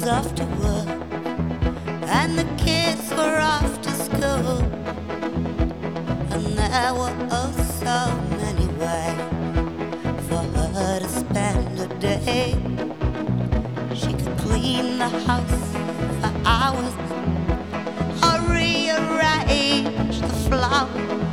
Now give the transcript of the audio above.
off to work and the kids were off to school, and there were oh so many ways for her to spend a day. She could clean the house for hours or rearrange the flowers